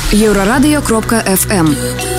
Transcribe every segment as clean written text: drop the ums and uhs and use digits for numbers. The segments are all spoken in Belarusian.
Еўрарадыё.фм.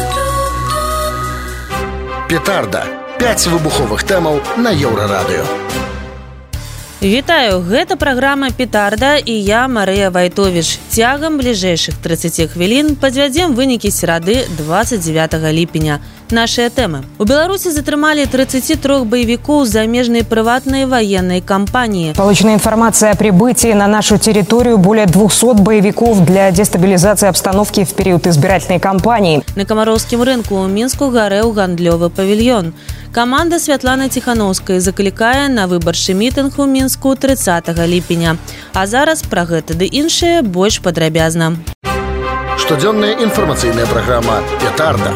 Петарда. 5 выбуховых тэмаў на Еўрарадыё. Вітаю, гэта праграма «Петарда» і я, Марыя Вайтовіч. Цягам бліжэйшых 30 хвілін падвядзем вынікі серады 29 ліпеня. Нашыя тэмы. У Беларусі затрымалі 33 боевиков замежной приватной военной компании. Получена информация о прибытии на нашу территорию более 200 боевиков для дестабилизации обстановки в период избирательной кампании. На Камароўскім рынку ў Мінску гарэў гандлёвы павільён. Каманда Святланы Ціхановскай заклікае на выбарчы мітынг у Мінску 30 ліпеня. А зараз пра гэта ды іншае больш падрабязна. Штодзённая інфармацыйная праграма «Петарда».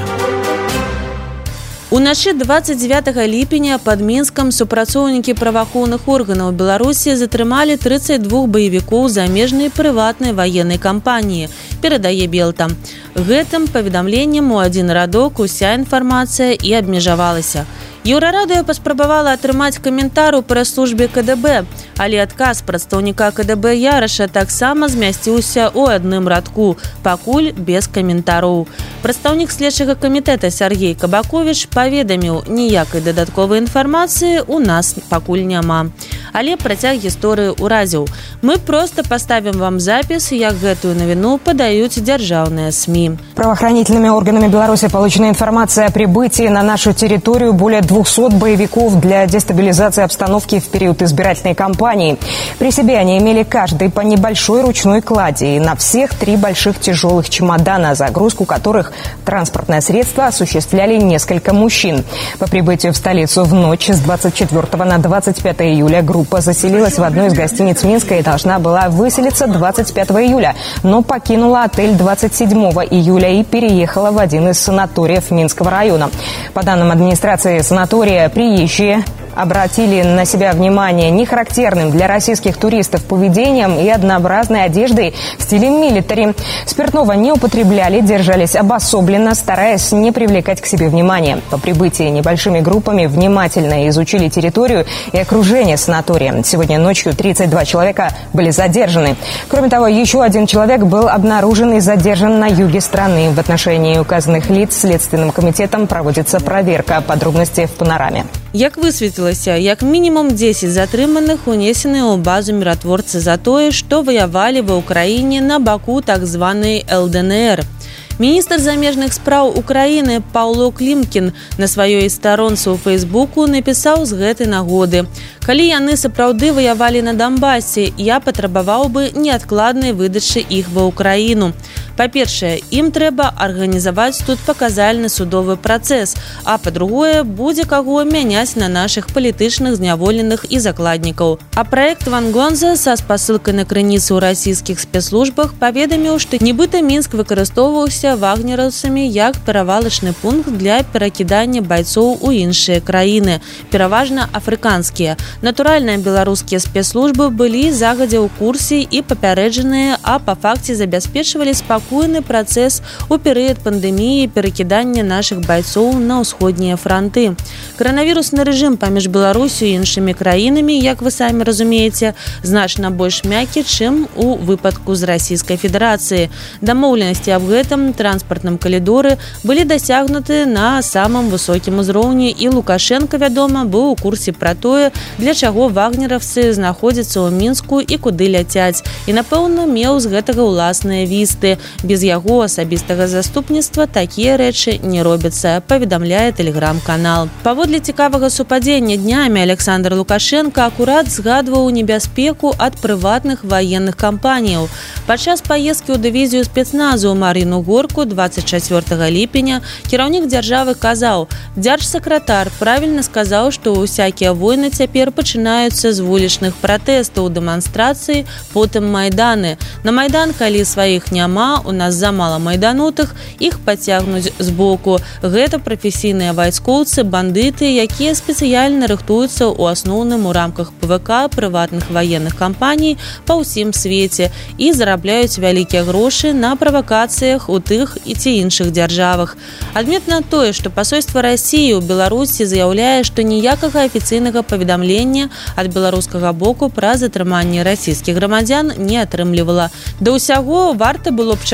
Уначы 29 ліпеня пад Мінскам супрацоўнікі праваахоўных органаў Беларусі затрымалі 32 баевікоў замежнай прыватнай ваеннай кампаніі, перадае Белта. Гэтым паведамленнем у адзін радок уся інфармацыя і абмежавалася. Еўрарадыё паспрабавала атрымаць каментар у прэс-службе КДБ, але адказ прадстаўніка КДБ Яраша таксама змясціўся ў адным радку, пакуль без каментараў. Прадстаўнік следчага камітэта Сергей Кабаковіч паведаміў, ніякай дадатковай інфармацыі ў нас пакуль няма. Але працяг гісторыі ўразіў. Мы проста паставім вам запіс, як гэтую навіну падаюць дзяржаўныя СМИ. Правоохранительными органами Беларуси получена информация о прибытии на нашу территорию более 200 боевиков для дестабилизации обстановки в период избирательной кампании. При себе они имели каждый по небольшой ручной клади и на всех 3 больших тяжелых чемодана, загрузку которых транспортное средство осуществляли несколько мужчин. По прибытию в столицу в ночь с 24 на 25 июля группа заселилась в одну из гостиниц Минска и должна была выселиться 25 июля, но покинула отель 27 июля и переехала в один из санаториев Минского района. По данным администрации санатория, приезжие обратили на себя внимание нехарактерным для российских туристов поведением и однообразной одеждой в стиле милитари. Спиртного не употребляли, держались обособленно, стараясь не привлекать к себе внимания. По прибытии небольшими группами внимательно изучили территорию и окружение санатория. Сегодня ночью 32 человека были задержаны. Кроме того, еще один человек был обнаружен и задержан на юге страны. В отношении указанных лиц Следственным комитетом проводится проверка. Подробности в панораме. Як высветлілася, як мінімум 10 затрыманых унесены ў базу міратворцы за тое, што ваявалі ва ўкраіне на баку так званай ЛДНР. Міністр замежных спраў Украіны Паўло Клімкін на сваёй старонцы ў Фейсбуку напісаў з гэтай нагоды: «Калі яны сапраўды ваявалі на Донбасе, я патрабаваў бы неадкладнай выдачы іх ва Украіну. Па-першае, ім трэба арганізаваць тут паказальны судовы працэс, а па-другое, будзе каго мяняць на нашых палітычных зняволеных і закладнікаў». А праект Ван Гонза са спасылкай на крыніцы ў расійскіх спецслужбах паведаміў, што нібыта Мінск выкарыстоўваўся вагнераўцамі як перавалачны пункт для перакідання байцоў у іншыя краіны, пераважна афрыканскія. Натуральна, беларускія спецслужбы былі загадзя ў курсе і папярэджаныя, а па факце забяспечвалі спакойны працэс у перыяд пандэміі перакідання нашых байцоў на ўсходнія франты. Каранавірусны рэжым паміж Беларусю і іншымі краінамі, як вы самі разумееце, значна больш мяккі, чым у выпадку з Расійскай Федэрацыі. Дамоўленасці аб гэтым транспартным калідоры былі дасягнуты на самым высокім узроўні, і Лукашенко, вядома, быў у курсе пра тое, для чаго вагнеравцы знаходзяцца ў Мінску і куды ляцяць. І, напэўна, меў з гэтага ўласныя вісты. Без яго асабістага заступніцтва такія рэчы не робяцца, паведамляе тэлеграм-канал. Паводле цікавага супадзення днямі Александр Лукашенко акурат згадваў небяспеку ад прыватных ваенных кампаніяў. Падчас паездкі ў дывізію спецназу ў Мар'іну Горку 24 ліпеня кіраўнік дзяржавы казаў: «Дзяржсакратар правільна сказаў, што ўсякія войны цяпер пачынаюцца з вулічных пратэстаў, дэманстрацый, потым майданы. На майдан, калі сваіх няма, у нас замала майданутых, іх пацягнуць збоку. Гэта прафесійныя вайскоўцы, бандыты, якія спецыяльна рыхтуюцца ў асноўным у рамках ПВК прыватных ваенных кампаній па ўсім свеце і зарабляюць вялікія грошы на правакацыях у тых і ці іншых дзяржавах». Адметна тое, што пасольства Расіі ў Беларусі заяўляе, што ніякага афіцыйнага паведамлення ад беларускага боку пра затрыманне расійскіх грамадзян не атрымлівала. Да ўсяго варта было б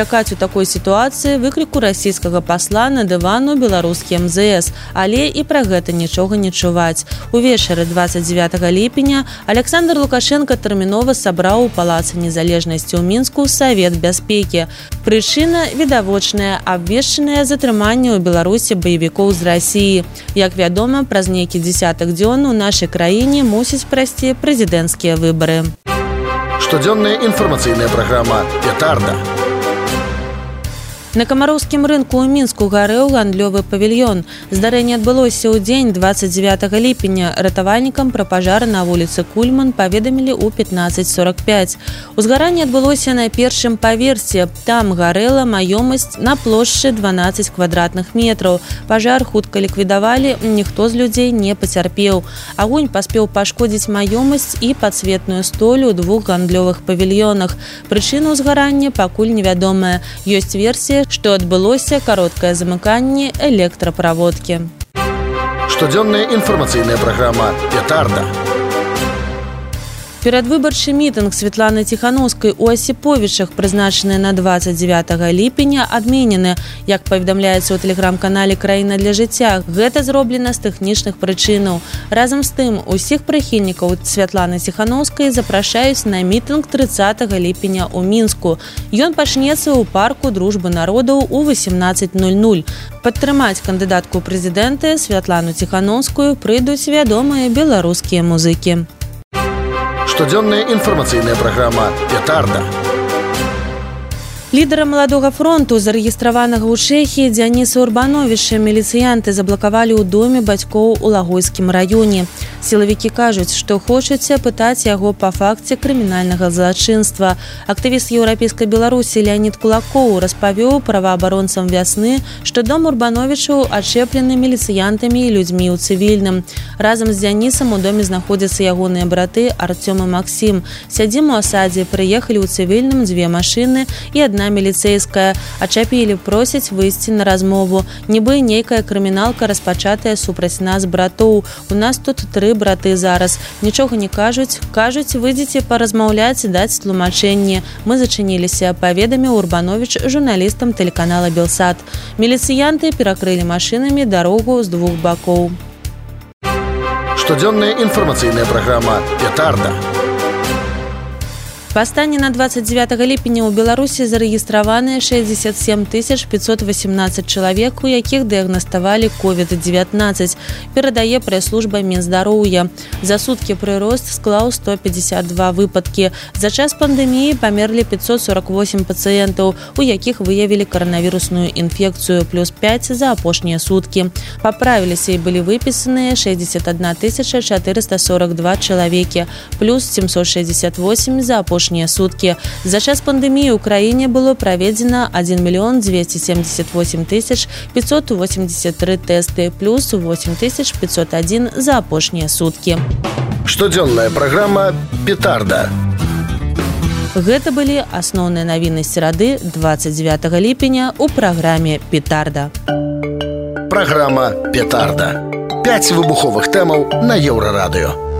чакаць у такой сітуацыі выкрыку расійскага пасла на дыван у беларускі МЗС, але і пра гэта нічога не чуваць. Увечары 29 ліпеня Александр Лукашенко тэрмінова сабраў у Палацы Незалежнасці ў Мінску Савет бяспекі. Прычына відавочная – абвешчанае затрыманне ў Беларусі баевікоў з Расіі. Як вядома, праз нейкі дзесятак дзён у нашай краіне мусіць прайсці прэзідэнцкія выбары. Штодзённая інфармацыйная праграма «Петарда». На камароўскім рынку ў Мінску гарэў гандлёвы павільён. Здарэнне адбылося ў дзень 29 ліпеня. Ратавальнікам пра пажар на вуліцы Кульман паведамілі ў 15:45. Узгаранне адбылося на першым паверсе. Там гарэла маёмасць на плошчы 12 квадратных метраў. Пажар хутка ліквідавалі, ніхто з людзей не пацярпеў. Агонь паспеў пашкодзіць маёмасць і падсветную столю ў двух гандлёвых павільёнах. Прычына ўзгарання пакуль невядомая. Ёсць версія, што адбылося кароткае замыканне электраправодкі. Штодзённая інфармацыйная праграма «Петарда». Перадвыбарчы мітынг Светланы Ціхановскай у Асіповічах, прызначаны на 29 ліпеня, адменены. Як паведамляецца ў тэлеграм-канале «Краіна для жыцця», гэта зроблена з тэхнічных прычынаў. Разам з тым, усіх прыхільнікаў Светланы Ціхановскай запрашаюць на мітынг 30 ліпеня ў Мінску. Ён пачнецца ў парку Дружбы народаў у 18:00. Падтрымаць кандыдатку ў прэзідэнты Светлану Ціхановскую прыйдуць вядомыя беларускія музыкі. Штодзённая інфармацыйная праграма «Петарда». Лідара маладога фронту, зарэгістраванага ў Чэхіі Дзяніса Урбановіча, міліцыянты заблакавалі ў доме бацькоў у Лагойскім раёне. Сілавікі кажуць, што хочуць пытаць яго па факце крымінальнага злачынства. Актывіст Еўрапейскай Беларусі Леонід Кулакоў распавёў праваабаронцам «Вясны», што дом Урбановічаў ачэплены міліцыянтамі і людзьмі ў цывільным. Разам з Дзянісам у доме знаходзяцца ягоныя браты Артём і Максім. Сядзім у асадзе, прыехалі ў цывільным 2 машыны і адна міліцэйская. Ачапілі, просяць выйсці на размову. Нібы нейкая крыміналка распачатая супраць нас, братоў. У нас тут 3 браты зараз. Нічога не кажуць. Кажуць, выйдзеце паразмаўляць, даць тлумачэнне. Мы зачыніліся, паведаміў Урбановіч журналістам тэлеканала «Белсат». Міліцыянты перакрылі машынамі дарогу з 2 бакоў. Штодзённая інфармацыйная праграма «Петарда». Па стане на 29 ліпеня ў Беларусі зарэгістраваныя 67 518 чалавек, у якіх дыягнаставалі COVID-19, перадае прэс-служба Мінздароўя. За суткі прырост склаў 152 выпадкі. За час пандэміі памерлі 548 пацыентаў, у якіх выявілі каранавірусную інфекцыю, плюс 5 за апошнія суткі. Паправіліся і былі выпісаныя 61 442 чалавекі, плюс 768 за апошнія суткі. За час пандэміі ў краіне было праведзена 1 278 583 тэсты, плюс 8501 за апошнія суткі. Штодзённая праграма «Петарда». Гэта былі асноўныя навіны серады 29 ліпеня ў праграме «Петарда». Праграма «Петарда». 5 выбуховых тэмаў на Еўрарадыё.